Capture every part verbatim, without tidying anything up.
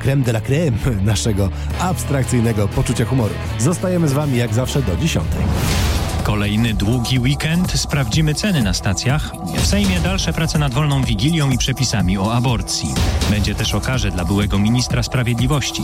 creme de la creme naszego abstrakcyjnego poczucia humoru. Zostajemy z wami jak zawsze do dziesiątej. Kolejny długi weekend. Sprawdzimy ceny na stacjach. W Sejmie dalsze prace nad wolną wigilią i przepisami o aborcji. Będzie też o karze dla byłego ministra sprawiedliwości.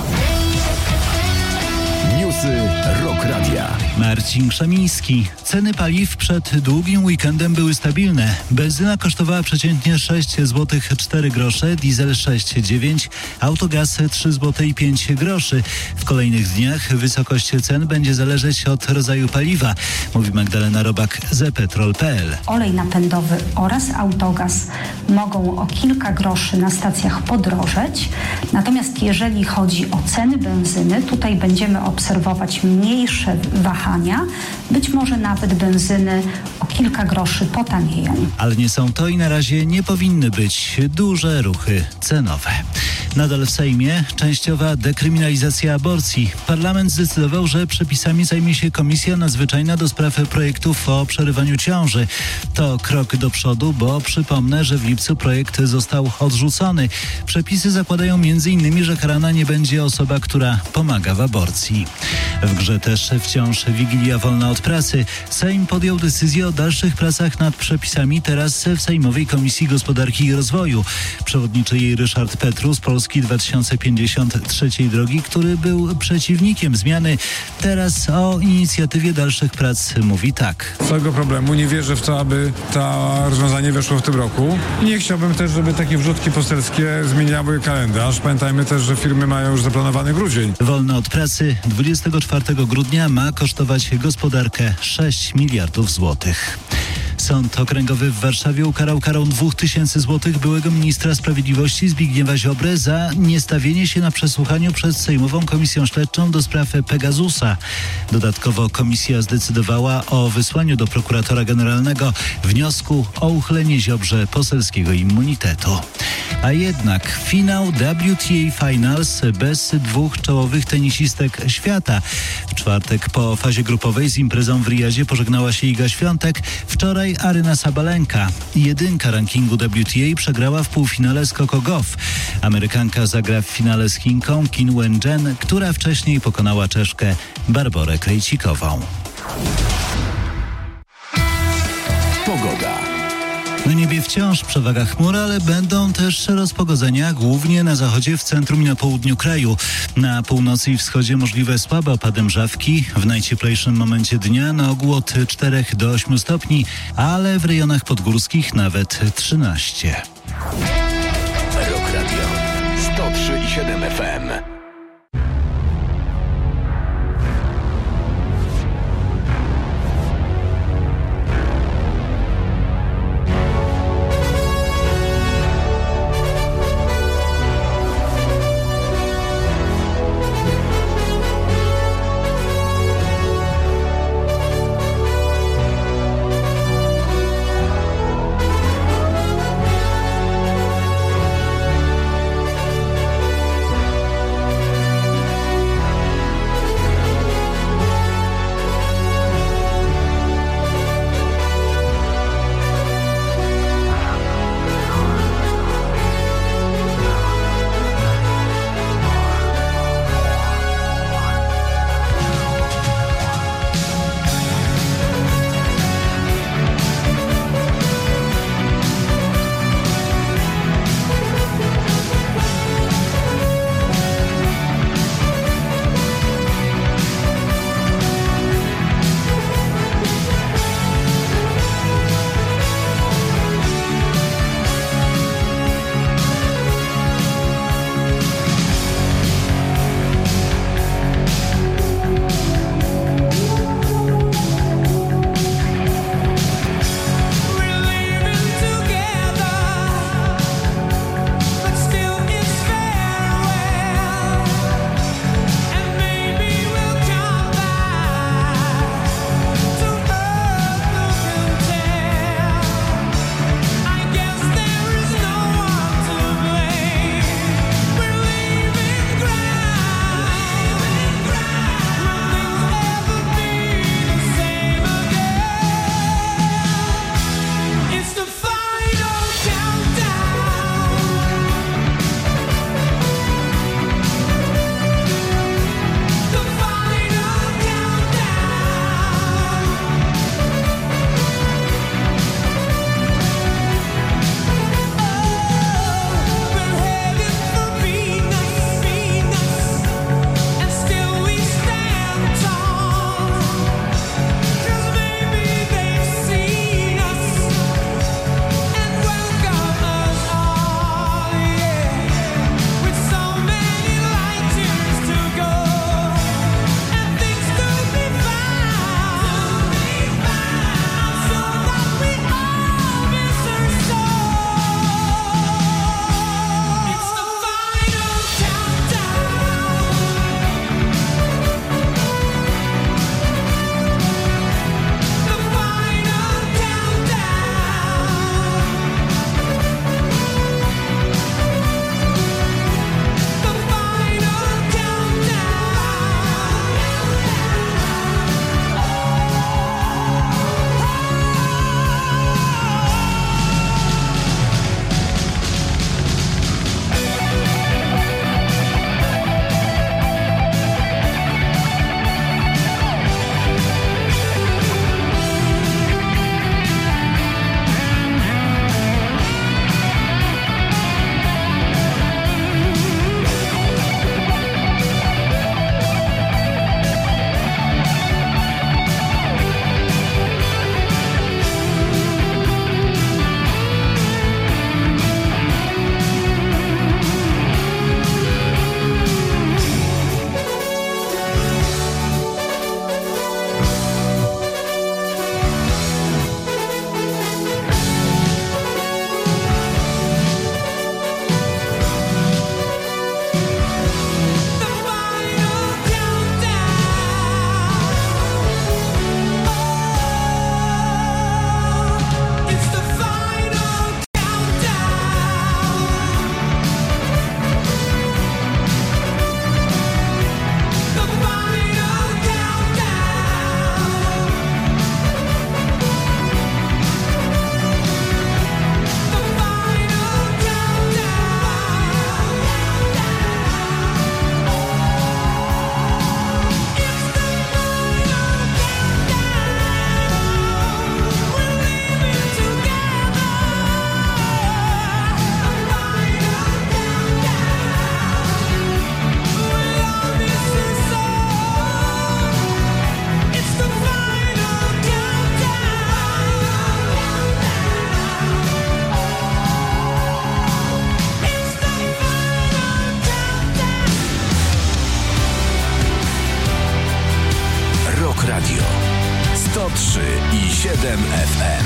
Newsy Rock Radia. Marcin Krzemiński. Ceny paliw przed długim weekendem były stabilne. Benzyna kosztowała przeciętnie sześć złotych cztery grosze, diesel sześć dziewięć, autogaz trzy złote i pięć groszy. W kolejnych dniach wysokość cen będzie zależeć od rodzaju paliwa, mówi Magdalena Robak z e petrol kropka pe el. Olej napędowy oraz autogaz mogą o kilka groszy na stacjach podrożeć. Natomiast jeżeli chodzi o ceny benzyny, tutaj będziemy obserwować mniejsze wahania, być może nawet benzyny o kilka groszy potanieją. Ale nie są to i na razie nie powinny być duże ruchy cenowe. Nadal w Sejmie częściowa dekryminalizacja aborcji. Parlament zdecydował, że przepisami zajmie się Komisja Nadzwyczajna do spraw projektów o przerywaniu ciąży. To krok do przodu, bo przypomnę, że w lipcu projekt został odrzucony. Przepisy zakładają między innymi, że karana nie będzie osoba, która pomaga w aborcji. W grze też wciąż Wigilia wolna od pracy. Sejm podjął decyzję o dalszych pracach nad przepisami teraz w Sejmowej Komisji Gospodarki i Rozwoju. Przewodniczy jej Ryszard Petru z Polski dwa tysiące pięćdziesiąt trzeciej drogi, który był przeciwnikiem zmiany. Teraz o inicjatywie dalszych prac mówi tak. Całego problemu nie wierzę w to, aby to rozwiązanie weszło w tym roku. Nie chciałbym też, żeby takie wrzutki poselskie zmieniały kalendarz. Pamiętajmy też, że firmy mają już zaplanowany grudzień. Wolne od pracy dwudziestego czwartego grudnia ma kosztować gospodarkę sześć miliardów złotych. Sąd Okręgowy w Warszawie ukarał karą dwóch tysięcy złotych byłego ministra sprawiedliwości Zbigniewa Ziobrę za niestawienie się na przesłuchaniu przed Sejmową Komisją Śledczą do spraw Pegasusa. Dodatkowo komisja zdecydowała o wysłaniu do prokuratora generalnego wniosku o uchylenie Ziobrze poselskiego immunitetu. A jednak finał W T A Finals bez dwóch czołowych tenisistek świata. W czwartek po fazie grupowej z imprezą w Riyadzie pożegnała się Iga Świątek. Wczoraj Aryna Sabalenka, jedynka rankingu W T A, przegrała w półfinale z Coco Gauff. Amerykanka zagra w finale z Chinką Qin Wen-jen, która wcześniej pokonała Czeszkę Barborę Krejcikową. Pogoda. Na niebie wciąż przewaga chmur, ale będą też rozpogodzenia, głównie na zachodzie, w centrum i na południu kraju. Na północy i wschodzie możliwe słabe opady mrzawki. W najcieplejszym momencie dnia na ogół od czterech do ośmiu stopni, ale w rejonach podgórskich nawet trzynaście. Rock Radio sto trzy i siedem F M. sto trzy i siedem F M.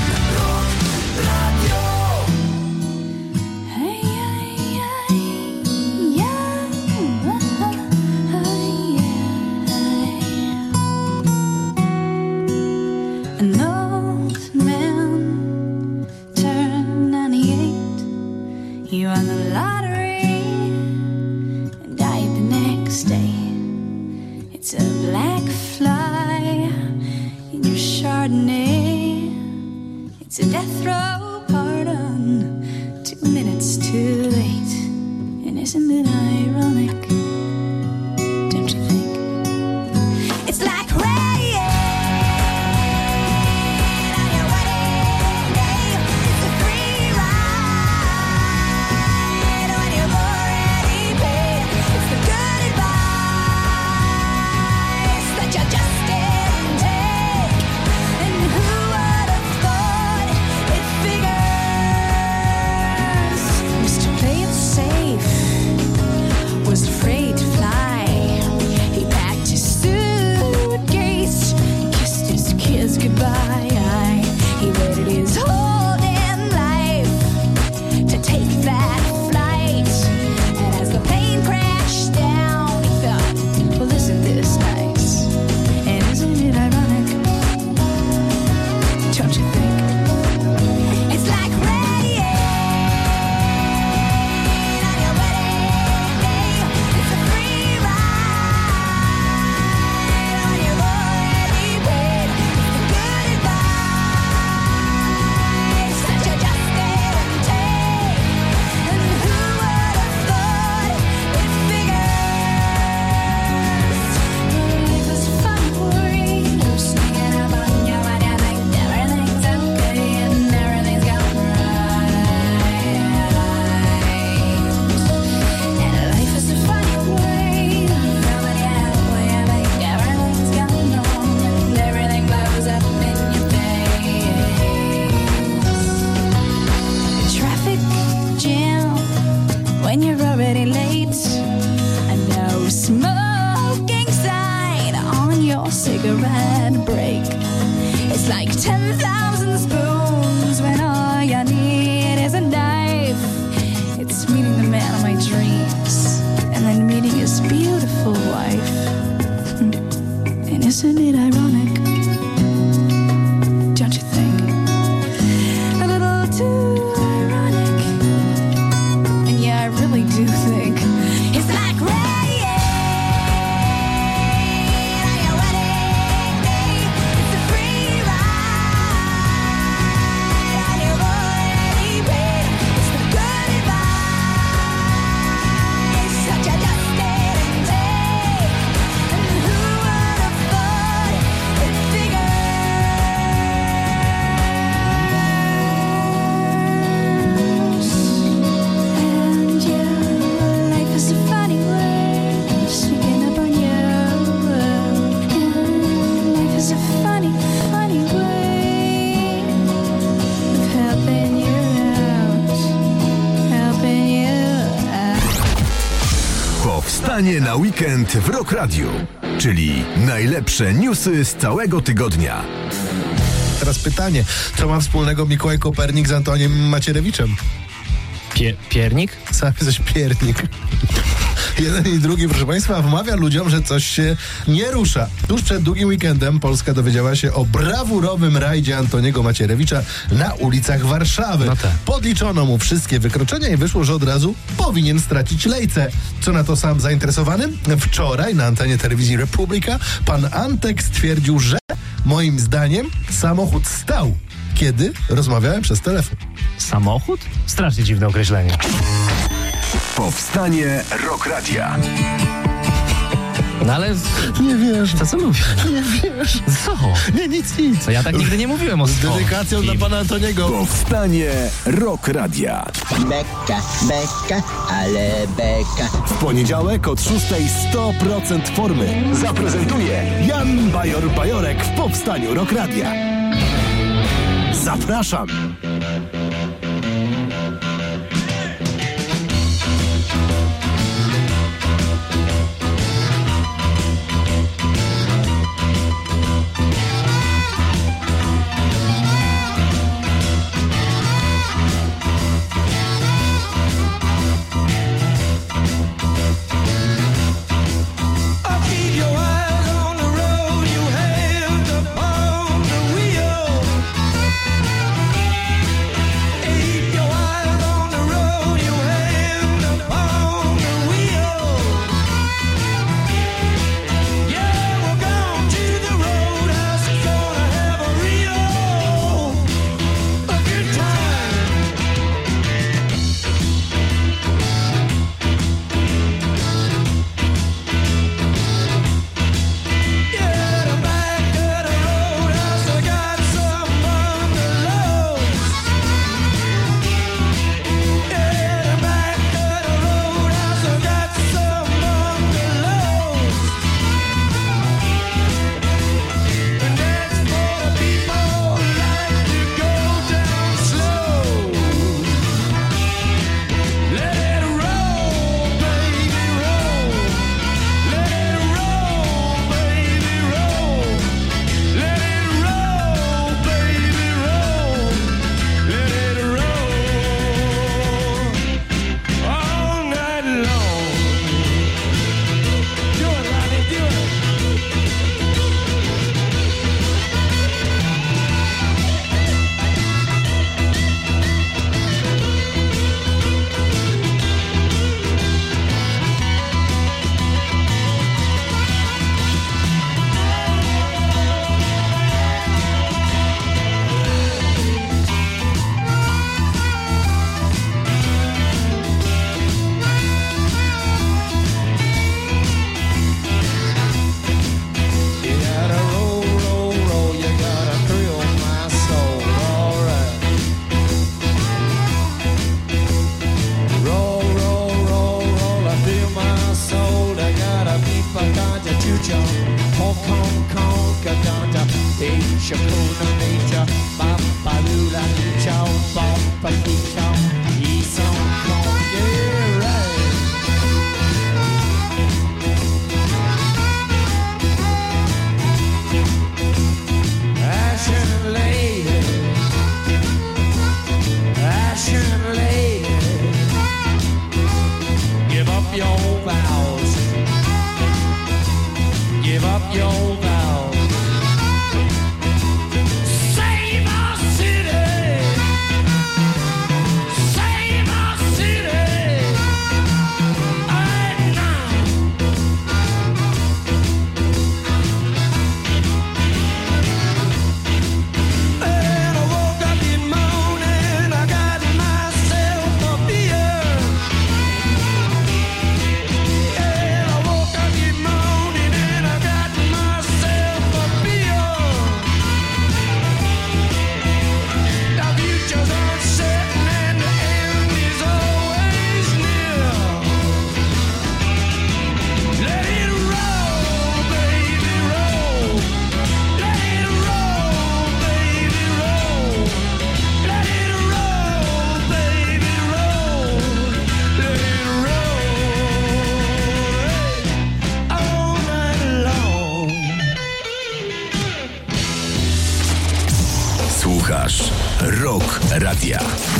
An old man turned ninety-eight. He won the lottery and died the next day. It's a black fly in your Chardonnay. It's a death row pardon, two minutes too late. And isn't it ironic? Don't you think? It's like rain on your wedding day. It's a free ride when you've already paid. It's the good advice that you just didn't take. And who would have thought it figures? Mister Play It Safe was afraid to fly. He packed his suitcase, kissed his kids goodbye. He waited his whole damn life to take that flight. And as the plane crashed down, he thought, well, isn't this nice? And isn't it ironic? Don't you think? It's like rain on your wedding day. It's a free ride when you've already paid. It's the good advice that you just didn't take. And who would have thought it figures? Life is fun for you, sneaking up on you when you think everything's okay and everything's going right. And life is a funny way, nobody halfway, I think everything's going wrong and everything blows up in your face. Traffic jam when you're already late. A no smoking sign on your cigarette break. It's like ten thousand spoons when all you need is a knife. It's meeting the man of my dreams and then meeting his beautiful wife. Hmm. And isn't it ironic? Don't you think? A little too ironic. And yeah, I really do think it's like rain on your wedding day. It's a free ride when you've already paid. It's the good advice that you just didn't take. And who would have thought it figures? And yeah, life is a funny way, sneaking up on you. And life is a funny, funny way of helping you out, helping you out. Powstanie na weekend w Rock Radio, czyli najlepsze newsy z całego tygodnia. Teraz pytanie, co ma wspólnego Mikołaj Kopernik z Antoniem Macierewiczem? Pie- piernik? Sam jesteś piernik. Jeden i drugi, proszę Państwa, wmawia ludziom, że coś się nie rusza. Tuż przed długim weekendem Polska dowiedziała się o brawurowym rajdzie Antoniego Macierewicza na ulicach Warszawy. No tak. Podliczono mu wszystkie wykroczenia i wyszło, że od razu powinien stracić lejce. Co na to sam zainteresowany? Wczoraj na antenie telewizji Republika pan Antek stwierdził, że moim zdaniem samochód stał, kiedy rozmawiałem przez telefon. Samochód? Strasznie dziwne określenie. Powstanie Rock Radia. No ale... Nie wiesz. Co co mówisz? Nie wiesz. Co? Nie, nic, nic. Co ja tak nigdy nie mówiłem o Z swoim. dedykacją dla pana Antoniego. Powstanie Rock Radia. Beka, beka, ale beka. W poniedziałek od szóstej sto procent formy zaprezentuje Jan Bajor-Bajorek w Powstaniu Rock Radia. Zapraszam. nature, Hong Kong, Kong, Uganda, Asia, Kuna, nature, Mamba, Lula, Chow, Bamba, Chow, East Hong Kong, yeah, right. Ashen lady, Ashen lady, give up your vows, give up your vows. Save our city, save our city, right now. And I woke up this morning, I got myself a beer. And I woke up this morning and I got myself a beer. The future's uncertain and the end is always near. Let it roll, baby, roll. Let it roll, baby, roll. Let it roll, baby, roll. Let it roll all night long. Słuchasz Rock Radia.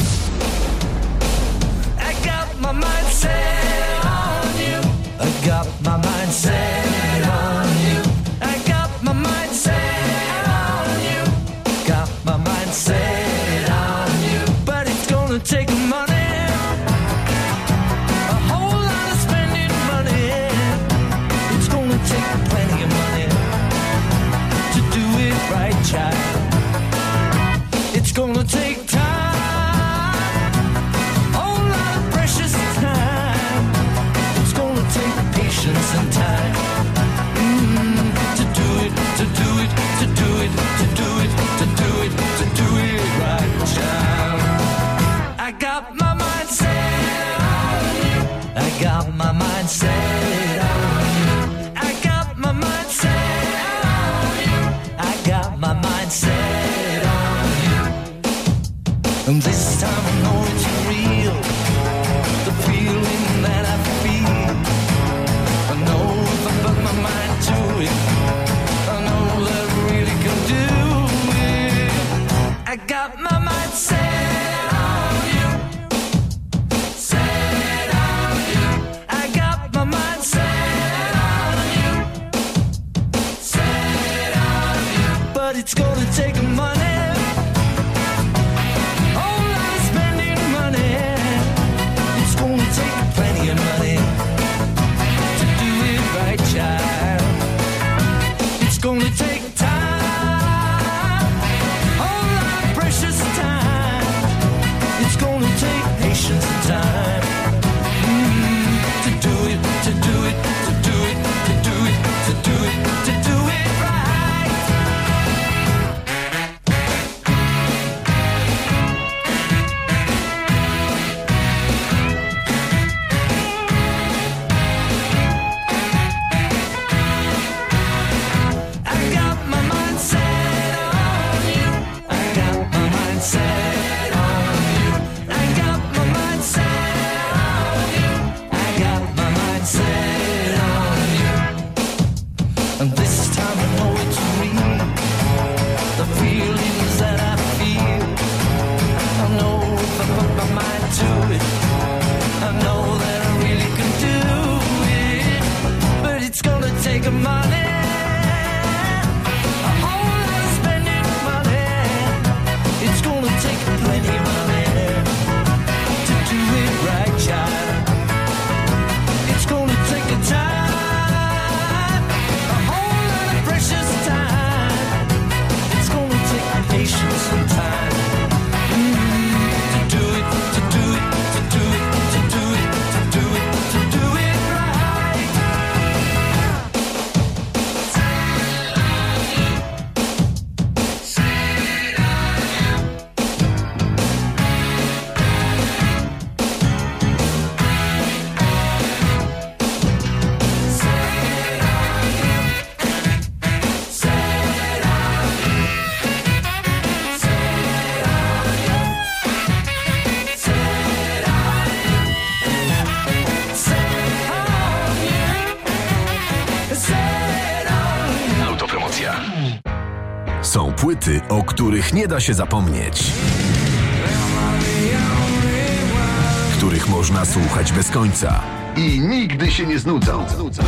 I got my mind set on you. I got my mind set on you. I got my mind set on you. Got my mind set on you. But it's gonna take money, a whole lot of spending money. It's gonna take plenty of money to do it right, child. It's gonna take time, whole lot of precious time. It's gonna take patience and time mm, to do it, to do it, to do it, to do it, to do it, to do it right, child. I got my mind set on you. I got my mind set on you. I got my mind set on you. I got my mind set on you. And this time I know it's real, the feeling that I feel. I know if I put my mind to it, I know that I really can do it. I got my mind set on you, set on you. I got my mind set on you, set on you. But it's gonna take money, whole lot of spending money. It's gonna take plenty of money to do it right, child. It's gonna take time, whole lot of precious time. It's gonna take patience and time mm, to do it, to do it, to do it, to do it, to do it, to do it right. I got my mind set on you. I got my mind set on you. I got my mind set on you. I got my mind set on you. And this time I know it's real, the feelings that I feel. I know if I put my mind to it, I know that I really can do it. But it's gonna take money, a whole lot of spending money. It's gonna take plenty of money to do it right, child. It's gonna take a time, a whole lot of precious time. It's gonna take patience and time mm, to do it, to do it, to do it, to do it, to do it, to do it right. Są płyty, o których nie da się zapomnieć. Których można słuchać bez końca. I nigdy się nie znudzą.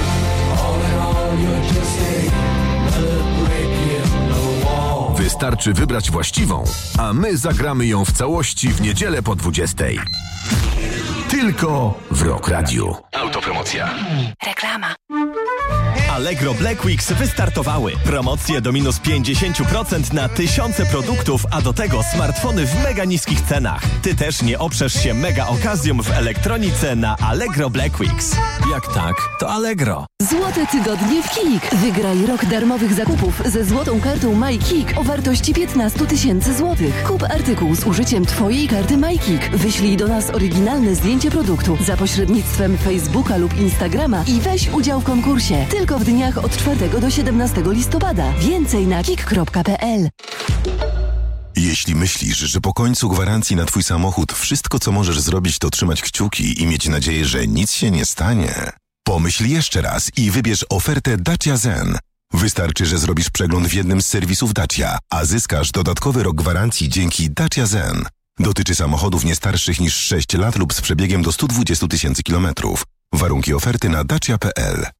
Wystarczy wybrać właściwą, a my zagramy ją w całości w niedzielę po dwudziestej. Tylko w Rock Radio. Autopromocja. Reklama. Allegro Black Weeks wystartowały. Promocje do minus pięćdziesiąt procent na tysiące produktów, a do tego smartfony w mega niskich cenach. Ty też nie oprzesz się mega okazjom w elektronice na Allegro Black Weeks. Jak tak, to Allegro. Złote tygodnie w KiK. Wygraj rok darmowych zakupów ze złotą kartą MyKik o wartości piętnaście tysięcy złotych. Kup artykuł z użyciem Twojej karty MyKik. Wyślij do nas oryginalne zdjęcie produktu za pośrednictwem Facebooka lub Instagrama i weź udział w konkursie. Tylko w dniach od czwartego do siedemnastego listopada. Więcej na kik kropka pe el. Jeśli myślisz, że po końcu gwarancji na Twój samochód wszystko, co możesz zrobić, to trzymać kciuki i mieć nadzieję, że nic się nie stanie, pomyśl jeszcze raz i wybierz ofertę Dacia Zen. Wystarczy, że zrobisz przegląd w jednym z serwisów Dacia, a zyskasz dodatkowy rok gwarancji dzięki Dacia Zen. Dotyczy samochodów nie starszych niż sześć lat lub z przebiegiem do stu dwudziestu tysięcy kilometrów. Warunki oferty na dacia kropka pe el.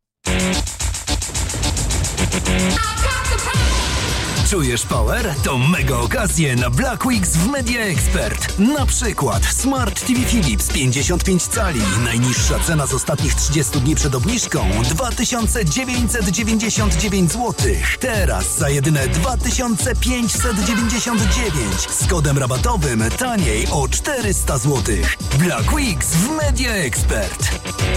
Czujesz power? To mega okazje na Black Weeks w Media Expert. Na przykład Smart T V Philips pięćdziesiąt pięć cali. Najniższa cena z ostatnich trzydziestu dni przed obniżką dwa tysiące dziewięćset dziewięćdziesiąt dziewięć złotych. Teraz za jedyne dwa tysiące pięćset dziewięćdziesiąt dziewięć. Z kodem rabatowym taniej o czterysta złotych. Black Weeks w Media Expert.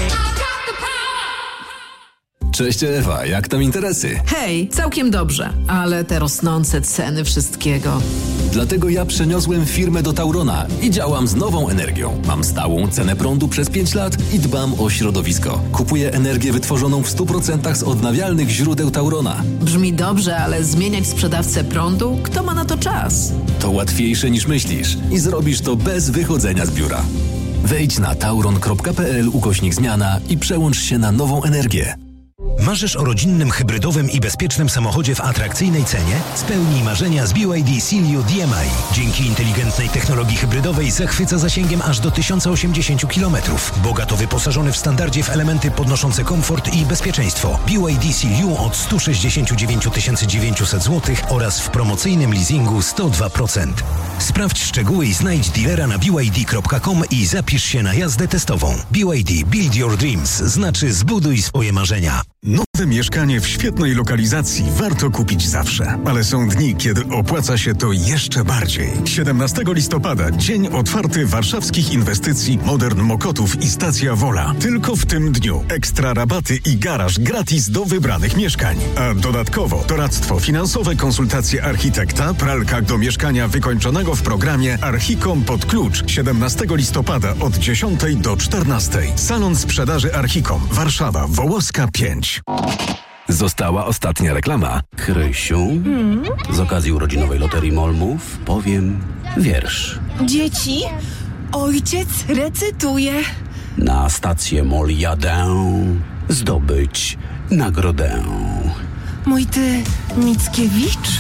Cześć Ewa, jak tam interesy? Hej, całkiem dobrze, ale te rosnące ceny wszystkiego. Dlatego ja przeniosłem firmę do Taurona i działam z nową energią. Mam stałą cenę prądu przez pięć lat i dbam o środowisko. Kupuję energię wytworzoną w stu procentach z odnawialnych źródeł Taurona. Brzmi dobrze, ale zmieniać sprzedawcę prądu? Kto ma na to czas? To łatwiejsze niż myślisz i zrobisz to bez wychodzenia z biura. Wejdź na tauron kropka pe el ukośnik zmiana i przełącz się na nową energię. Marzysz o rodzinnym, hybrydowym i bezpiecznym samochodzie w atrakcyjnej cenie? Spełnij marzenia z B Y D Seal U D M I. Dzięki inteligentnej technologii hybrydowej zachwyca zasięgiem aż do tysiąc osiemdziesiąt kilometrów. Bogato wyposażony w standardzie w elementy podnoszące komfort i bezpieczeństwo. B Y D Seal U od stu sześćdziesięciu dziewięciu tysięcy dziewięciuset złotych oraz w promocyjnym leasingu sto dwa procent. Sprawdź szczegóły i znajdź dealera na b y d kropka com i zapisz się na jazdę testową. B Y D Build Your Dreams znaczy zbuduj swoje marzenia. Nowe mieszkanie w świetnej lokalizacji warto kupić zawsze, ale są dni, kiedy opłaca się to jeszcze bardziej. siedemnastego listopada, dzień otwarty warszawskich inwestycji Modern Mokotów i Stacja Wola. Tylko w tym dniu ekstra rabaty i garaż gratis do wybranych mieszkań. A dodatkowo doradztwo finansowe, konsultacje architekta, pralka do mieszkania wykończonego w programie Archicom pod klucz. siedemnastego listopada od dziesiątej do czternastej. Salon sprzedaży Archicom, Warszawa, Wołoska pięć. Została ostatnia reklama. Krysiu, hmm? z okazji urodzinowej Loterii Molmów powiem wiersz. Dzieci, ojciec recytuje. Na stację Mol jadę zdobyć nagrodę. Mój ty, Mickiewiczu.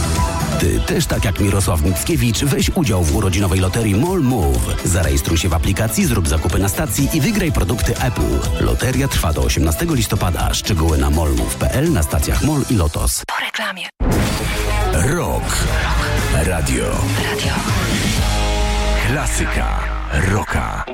Ty też, tak jak Mirosław Mickiewicz, weź udział w urodzinowej loterii Mol Move. Zarejestruj się w aplikacji, zrób zakupy na stacji i wygraj produkty Apple. Loteria trwa do osiemnastego listopada. Szczegóły na molmove kropka pe el, na stacjach Mol i Lotos. Po reklamie. Rock. Radio. Radio. Klasyka rocka.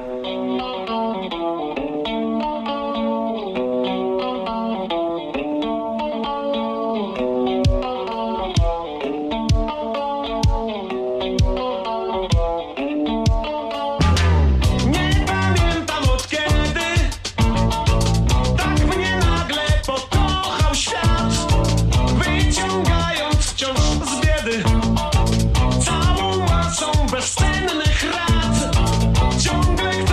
Całą masą bezcennych rad ciągle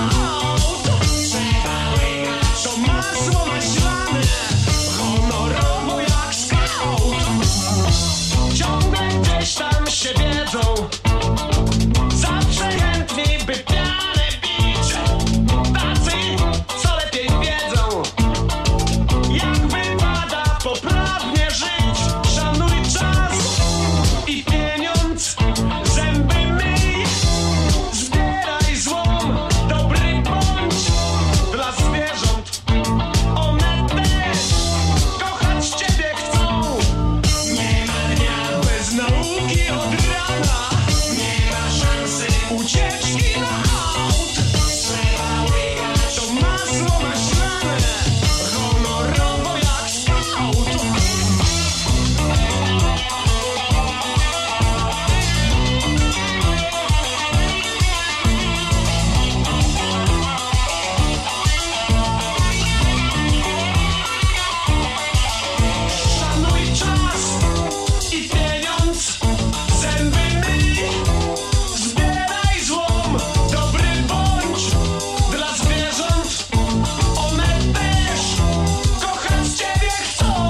aut. Trzeba łykać to masło maślane, honorowo jak skaut. Ciągle gdzieś tam się wiedzą, zawsze chętni by pianę bić. Tacy, co lepiej wiedzą, jak wypada poprawnie żyć. Szanuj czas i pieniądz, zęby myj, zbieraj złom, dobry bądź dla zwierząt. One też kochać ciebie chcą. Nie ma dnia bez nauki od rana, nie ma szansy ucieczki na aut. Trzeba łykać to masło maślane, honorowo jak skaut. Szanuj czas i pieniądz, zęby myj, zbieraj złom, dobry bądź dla zwierząt. One też kochać ciebie chcą.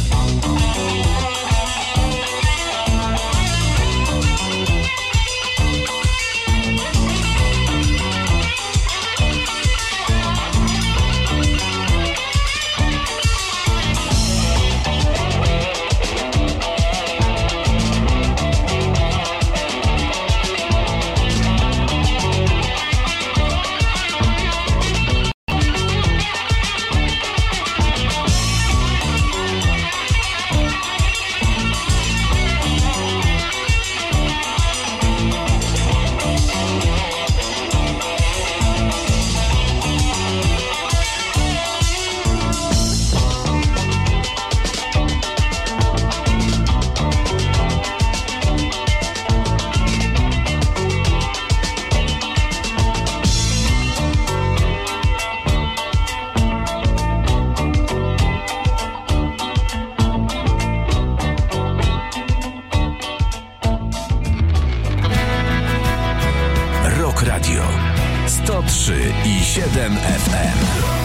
Rock Radio sto trzy i siedem F M.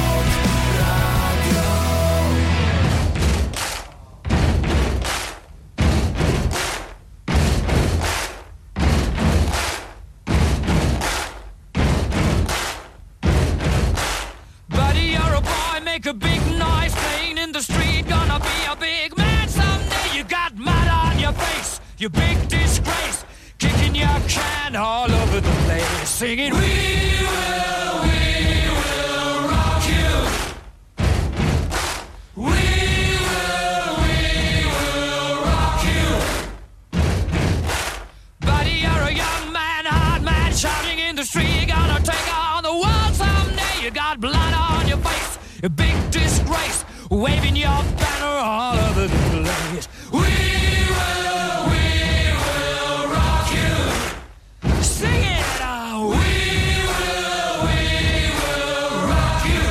Buddy, you're a boy, make a big noise playing in the street. Gonna be a big man someday. You got mud on your face, you big disgrace. Kicking your can all over the place, singing, we will, we will rock you. We will, we will rock you. Buddy, you're a young man, hard man, shouting in the street. You're gonna take on the world someday. You got blood on your face, a big disgrace, waving your banner all over the place. We will, we will rock you. Sing it out. We will, we will rock you.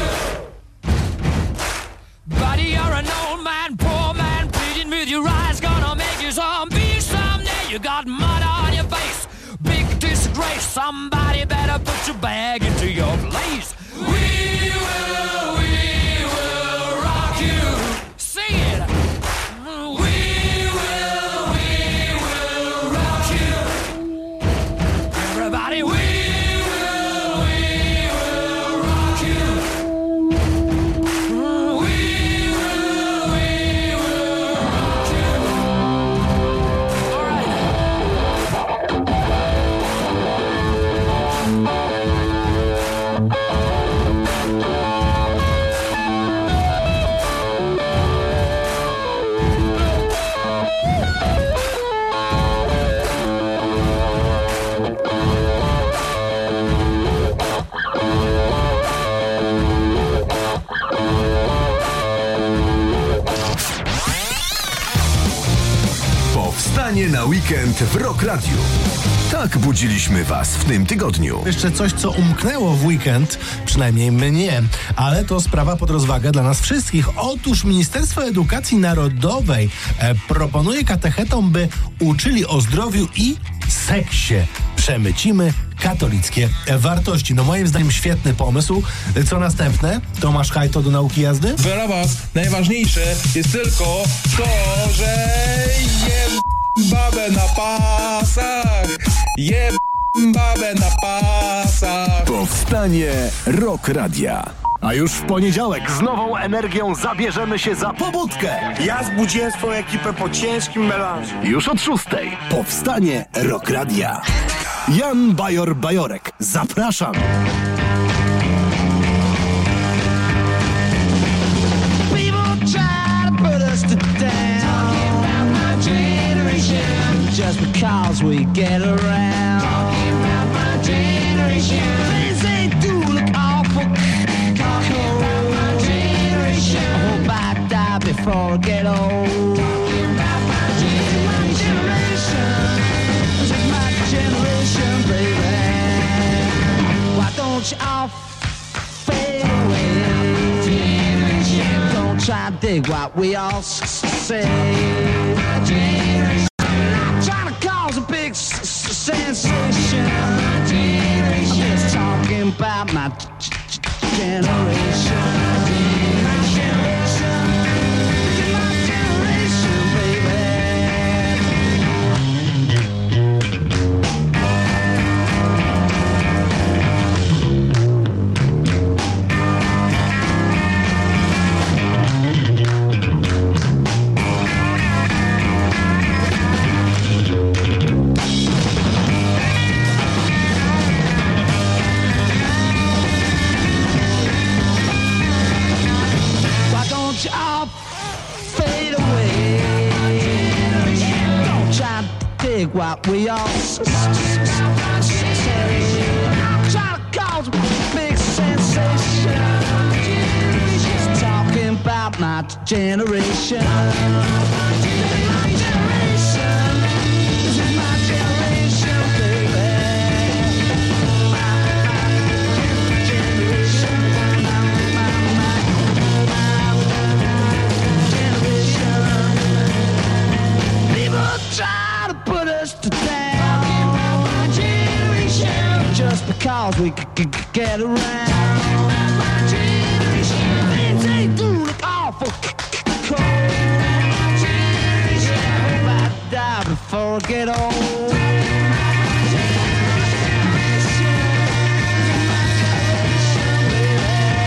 Buddy, you're an old man, poor man, pleading with your eyes, gonna make you zombie someday. You got mud on your face, big disgrace. Somebody better put your bag into your place. We will, we will rock you. Sing it. We will, we will rock you. Everybody, we will, we will rock you. We will, we will rock you. All right. Powstanie na weekend w Rock Radio. Tak budziliśmy Was w tym tygodniu. Jeszcze coś, co umknęło w weekend, przynajmniej mnie, ale to sprawa pod rozwagę dla nas wszystkich. Otóż Ministerstwo Edukacji Narodowej e, proponuje katechetom, by uczyli o zdrowiu i seksie. Przemycimy katolickie wartości. No moim zdaniem świetny pomysł. Co następne? Tomasz Hajto do nauki jazdy? Dla was najważniejsze jest tylko to, że jem babę na pasach. Jem babę na pasach. Powstanie Rock Radia. A już w poniedziałek z nową energią zabierzemy się za pobudkę. Ja zbudziłem swoją ekipę po ciężkim melanżu. Już od szóstej. Powstanie Rock Radia. Jan Bajor-Bajorek. Zapraszam. Just because we get around. Talking about my generation. Things they do look awful. Talking about my generation. I hope I die before I get old. Talking about my generation. This is my generation, baby. Why don't you all fade away? Generation. Don't try to dig what we all say. Generation. Trying to cause a big s- s- sensation. I'm just talking about my g- g- generation. My generation. My generation, baby. You all fade away. Don't try to dig what we all s- s- s- say. Try to cause a big sensation. Just talking about my generation. My generation. This is my generation, baby. My, my generation. My, my, my. Try to put us to down. My generation. Just because we c- c- get around. My generation. Things they do look awful c- c- cold. My generation. I hope I die before I get old. My generation. My generation, baby.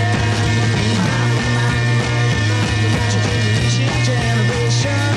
My generation, generation.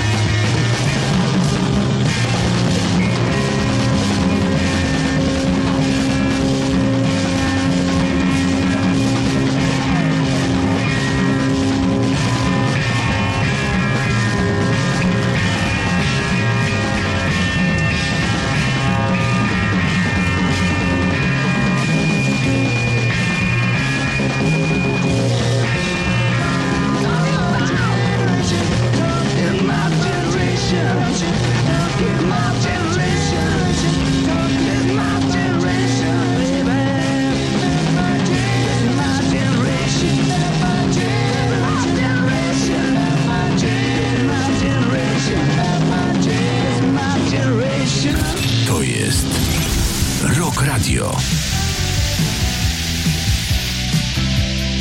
To jest Rock Radio.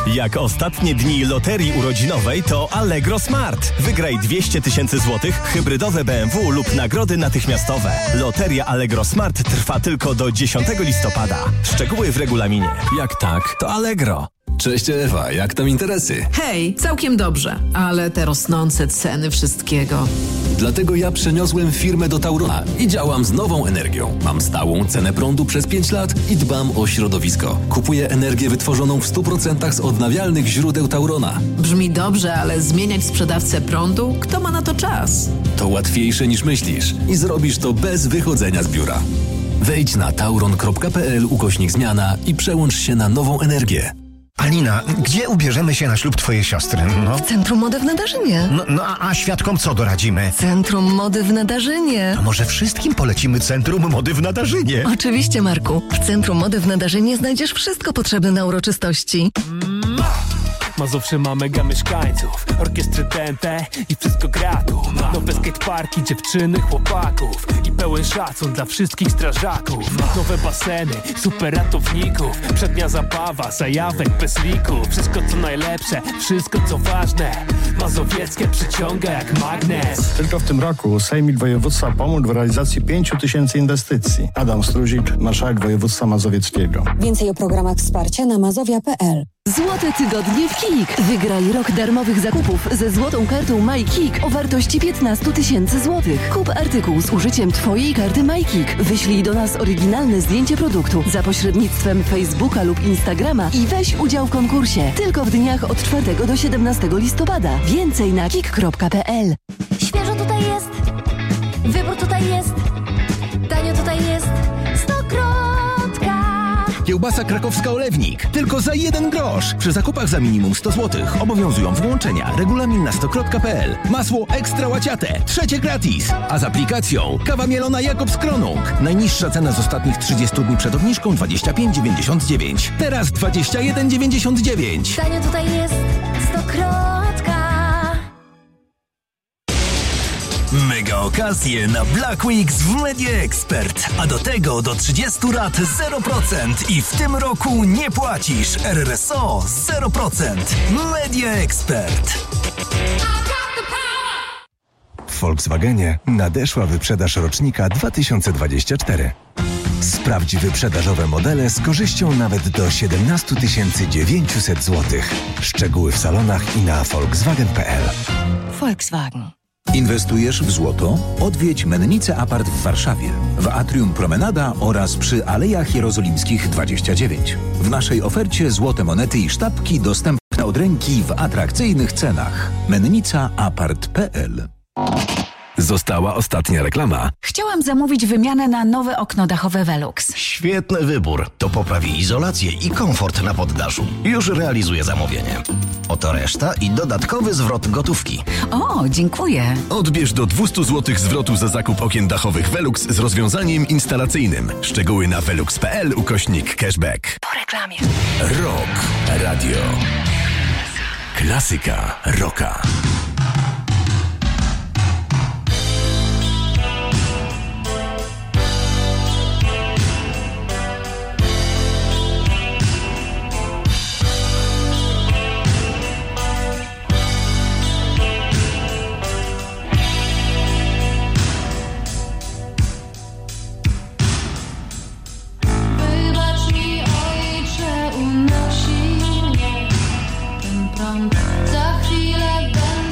Jak ostatnie dni loterii urodzinowej, to Allegro Smart. Wygraj dwieście tysięcy złotych, hybrydowe B M W lub nagrody natychmiastowe. Loteria Allegro Smart trwa tylko do dziesiątego listopada. Szczegóły w regulaminie. Jak tak, to Allegro. Cześć Ewa, jak tam interesy? Hej, całkiem dobrze, ale te rosnące ceny wszystkiego. Dlatego ja przeniosłem firmę do Taurona i działam z nową energią. Mam stałą cenę prądu przez pięć lat i dbam o środowisko. Kupuję energię wytworzoną w stu procentach z odnawialnych źródeł Taurona. Brzmi dobrze, ale zmieniać sprzedawcę prądu? Kto ma na to czas? To łatwiejsze niż myślisz i zrobisz to bez wychodzenia z biura. Wejdź na tauron kropka p l ukośnik zmiana i przełącz się na nową energię. Alina, gdzie ubierzemy się na ślub twojej siostry? No. W Centrum Mody w Nadarzynie. No, no a, a świadkom co doradzimy? Centrum Mody w Nadarzynie. A może wszystkim polecimy Centrum Mody w Nadarzynie? Oczywiście, Marku. W Centrum Mody w Nadarzynie znajdziesz wszystko potrzebne na uroczystości. Mazowsze ma mega mieszkańców, orkiestry T N T i wszystko gra tu. Nowe skateparki, dziewczyny, chłopaków i pełen szacun dla wszystkich strażaków. Nowe baseny, super ratowników, przednia zabawa, zajawek bez liku. Wszystko co najlepsze, wszystko co ważne, mazowieckie przyciąga jak magnes. Tylko w tym roku Sejmik Województwa pomógł w realizacji pięciu tysięcy inwestycji. Adam Struzik, marszałek województwa mazowieckiego. Więcej o programach wsparcia na mazowia kropka p l. Złote tygodnie w KIK. Wygraj rok darmowych zakupów ze złotą kartą MyKik o wartości piętnaście tysięcy złotych. Kup artykuł z użyciem twojej karty MyKik. Wyślij do nas oryginalne zdjęcie produktu za pośrednictwem Facebooka lub Instagrama i weź udział w konkursie. Tylko w dniach od czwartego do siedemnastego listopada. Więcej na kik kropka p l. Świeżo tutaj jest, wybór tutaj jest, tanio tutaj jest, Stokrotka. Kiełbasa krakowska Olewnik. Tylko za jeden grosz. Przy zakupach za minimum sto złotych. Obowiązują włączenia. Regulamin na stok kropka p l. Masło ekstra łaciate. Trzecie gratis. A z aplikacją kawa mielona Jakobs Kronung. Najniższa cena z ostatnich trzydziestu dni przed obniżką dwadzieścia pięć dziewięćdziesiąt dziewięć. Teraz dwadzieścia jeden dziewięćdziesiąt dziewięć. Tanio tutaj jest, Stokrotka. Mega okazje na Black Weeks w Media Expert. A do tego do trzydziestu lat zero procent i w tym roku nie płacisz. R R S O zero procent. Media Expert. W Volkswagenie nadeszła wyprzedaż rocznika dwa tysiące dwudziestego czwartego. Sprawdź wyprzedażowe modele z korzyścią nawet do siedemnaście tysięcy dziewięćset złotych. Szczegóły w salonach i na volkswagen kropka p l. Volkswagen. Inwestujesz w złoto? Odwiedź Mennice Apart w Warszawie, w Atrium Promenada oraz przy Alejach Jerozolimskich dwadzieścia dziewięć. W naszej ofercie złote monety i sztabki dostępne od ręki w atrakcyjnych cenach. mennica apart kropka p l. Została ostatnia reklama. Chciałam zamówić wymianę na nowe okno dachowe Velux. Świetny wybór. To poprawi izolację i komfort na poddaszu. Już realizuję zamówienie. Oto reszta i dodatkowy zwrot gotówki. O, dziękuję. Odbierz do dwieście złotych zwrotu za zakup okien dachowych Velux z rozwiązaniem instalacyjnym. Szczegóły na velux kropka p l ukośnik cashback. Po reklamie. Rock Radio. Klasyka rocka. Za chwilę będę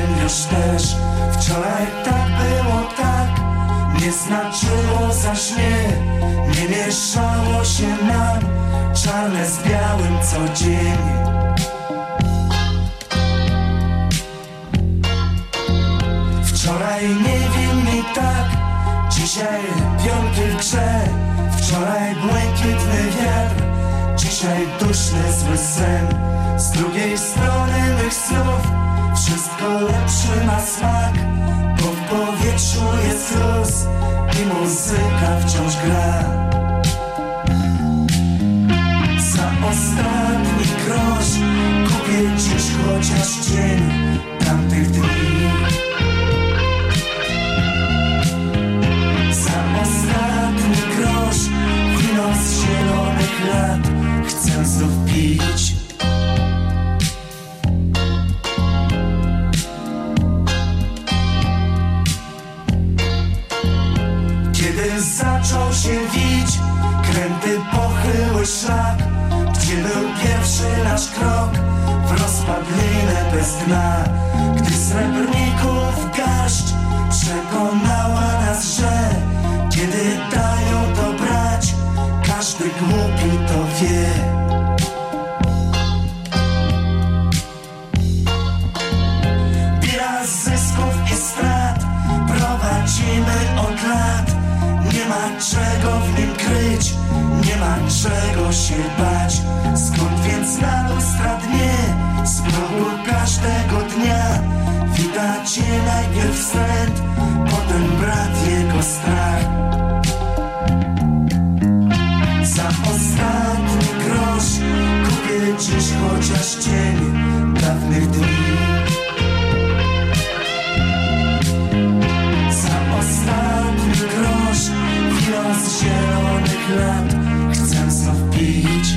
już też. Wczoraj tak było, tak nie znaczyło zaś nie. Nie mieszało się nam czarne z białym codziennie. Wczoraj niewinny tak, dzisiaj pionki w grze. Wczoraj błękitny wiatr, dzisiaj duszny zły sen. Z drugiej strony mych snów wszystko lepszy ma smak, bo w powietrzu jest luz i muzyka wciąż gra. Za ostatni grosz kupię dziś chociaż dzień tamtych dni. Za ostatni grosz wino z zielonych lat chcę znów pić. Kiedy zaczął się wić kręty pochyły szlak, gdzie był pierwszy nasz krok w rozpadlinę bez dna, gdy srebrników garść przekonała nas, że kiedy dają to brać, każdy głupi to wie. Bilans zysków i strat prowadzimy od lat. Nie ma czego w nim kryć, nie ma czego się bać. Skąd więc na lustra dnie, z progu każdego dnia witacie najpierw wstręt, potem brat jego strach. Za ostatni grosz kupię dziś chociaż cień dawnych dni. Za ostatni grosz wino z zielonych lat chcę znów pić.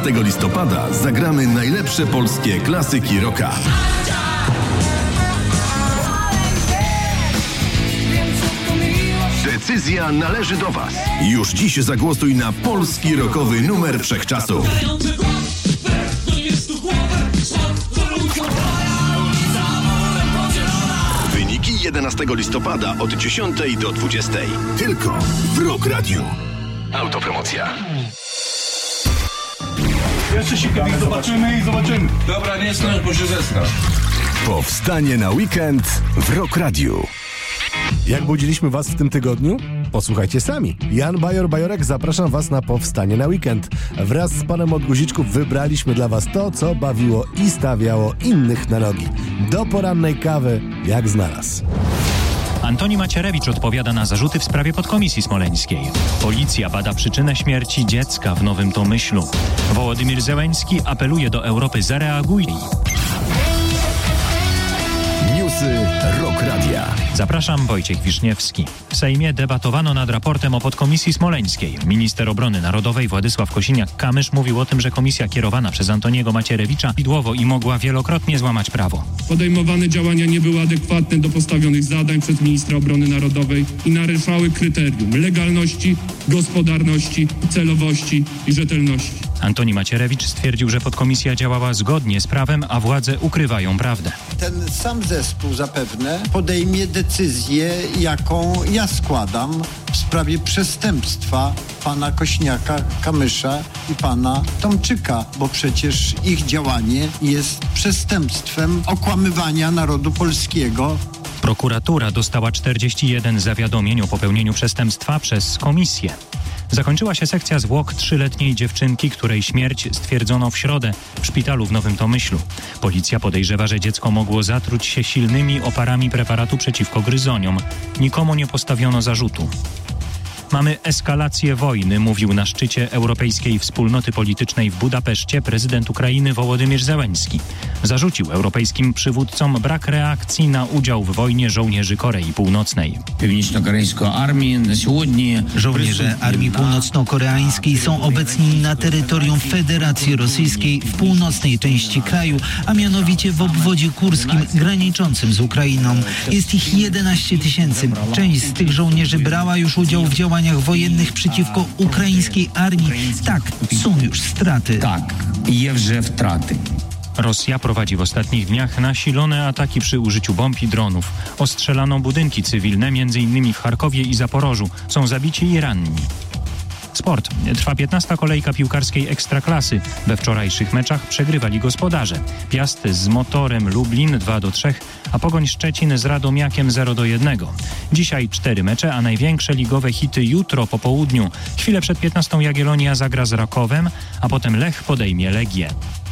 jedenastego listopada zagramy najlepsze polskie klasyki rocka. Decyzja należy do Was. Już dziś zagłosuj na polski rockowy numer wszechczasów. Wyniki jedenastego listopada od dziesiątej do dwudziestej. Tylko w Rock Radiu. Autopromocja. Jeszcze się kiedyś zobaczymy i zobaczymy. Dobra, nie stąd, bo się zestrasz. Powstanie na weekend w Rock Radiu. Jak budziliśmy Was w tym tygodniu? Posłuchajcie sami. Jan Bajor-Bajorek, zapraszam Was na Powstanie na weekend. Wraz z panem od guziczków wybraliśmy dla Was to, co bawiło i stawiało innych na nogi. Do porannej kawy, jak znalazł. Antoni Macierewicz odpowiada na zarzuty w sprawie podkomisji smoleńskiej. Policja bada przyczynę śmierci dziecka w Nowym Tomyślu. Wołodymyr Zełenski apeluje do Europy: zareagujcie. Newsy Rock Radia. Zapraszam, Wojciech Wiszniewski. W Sejmie debatowano nad raportem o podkomisji smoleńskiej. Minister Obrony Narodowej Władysław Kosiniak-Kamysz mówił o tym, że komisja kierowana przez Antoniego Macierewicza prawidłowo i mogła wielokrotnie złamać prawo. Podejmowane działania nie były adekwatne do postawionych zadań przez ministra Obrony Narodowej i naruszały kryterium legalności, gospodarności, celowości i rzetelności. Antoni Macierewicz stwierdził, że podkomisja działała zgodnie z prawem, a władze ukrywają prawdę. Ten sam zespół zapewne podejmie decyzję, jaką ja składam w sprawie przestępstwa pana Kośniaka-Kamysza i pana Tomczyka, bo przecież ich działanie jest przestępstwem okłamywania narodu polskiego. Prokuratura dostała czterdzieści jeden zawiadomień o popełnieniu przestępstwa przez komisję. Zakończyła się sekcja zwłok trzyletniej dziewczynki, której śmierć stwierdzono w środę w szpitalu w Nowym Tomyślu. Policja podejrzewa, że dziecko mogło zatruć się silnymi oparami preparatu przeciwko gryzoniom. Nikomu nie postawiono zarzutu. Mamy eskalację wojny, mówił na szczycie Europejskiej Wspólnoty Politycznej w Budapeszcie prezydent Ukrainy Wołodymyr Zełenski. Zarzucił europejskim przywódcom brak reakcji na udział w wojnie żołnierzy Korei Północnej. Żołnierze Armii Północno-Koreańskiej są obecni na terytorium Federacji Rosyjskiej w północnej części kraju, a mianowicie w obwodzie kurskim graniczącym z Ukrainą. Jest ich jedenaście tysięcy. Część z tych żołnierzy brała już udział w działaniach wojennych przeciwko ukraińskiej armii. Tak, są już straty. Tak, jest już straty. Rosja prowadzi w ostatnich dniach nasilone ataki przy użyciu bomb i dronów. Ostrzelano budynki cywilne, między innymi w Charkowie i Zaporożu. Są zabici i ranni. Sport. Trwa piętnasta kolejka piłkarskiej Ekstraklasy. We wczorajszych meczach przegrywali gospodarze. Piast z Motorem Lublin dwa do trzech, a Pogoń Szczecin z Radomiakiem zero do jednego. Dzisiaj cztery mecze, a największe ligowe hity jutro po południu. Chwilę przed piętnastą Jagiellonia zagra z Rakowem, a potem Lech podejmie Legię.